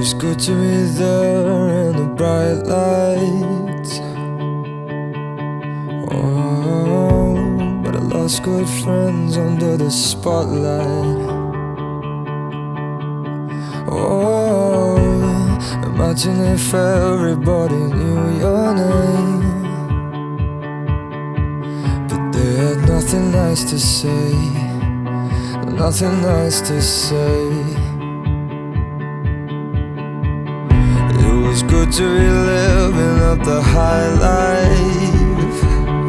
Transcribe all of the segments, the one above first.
was good to be there in the bright light. Oh, but I lost good friends under the spotlight. Oh, imagine if everybody knew your name, but they had nothing nice to say, nothing nice to say. It was good to be living up the high life.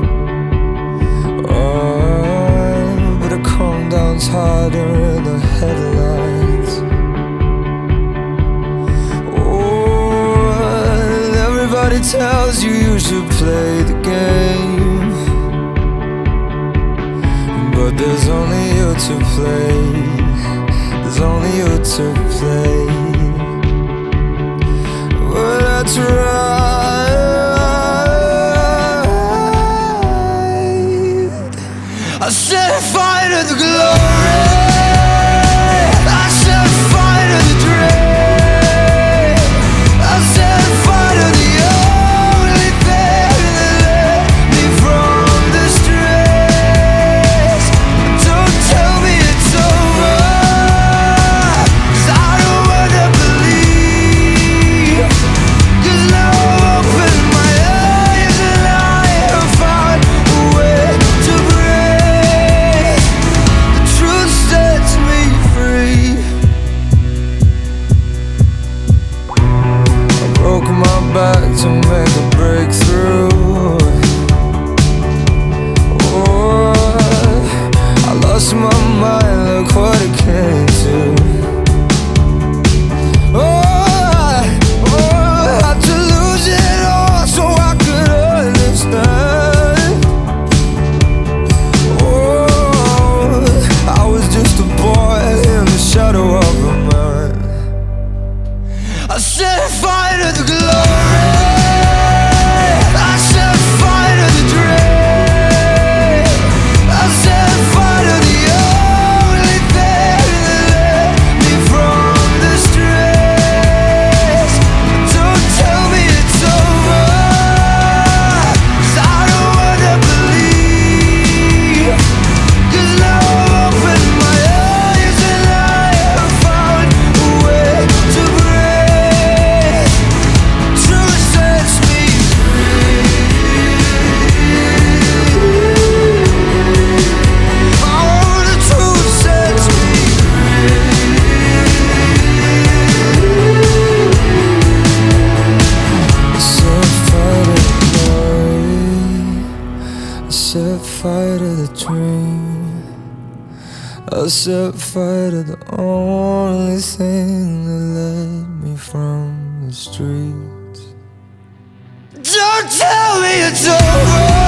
Oh, but a calm down's harder in the headlights. Oh, everybody tells you you should play the game, but there's only you to play. There's only you to play. But I tried. I set fire to the glory. I set fire to the dream. I set fire to the only thing that led me from the streets. Don't tell me it's over, 'cause I don't wanna believe. 'Cause now I've opened my eyes and I have found a way to breathe. The truth sets me free. I broke my back to make a breakthrough. Oh, I lost my mind, look what it came to. Oh, I had to lose it all so I could understand. Oh, I was just a boy in the shadow of a man. I set fire to the glory. I set fire to the dream. I set fire to the only thing that led me from the streets. Don't tell me it's over, 'cause I don't wanna believe. 'Cause now I've opened my eyes and I have found a way to breathe. Truth sets me free. Oh, the truth sets me free. I set fire to the glory. I set fire to the dream. I set fire to the only thing that led me from the streets. Don't tell me it's over.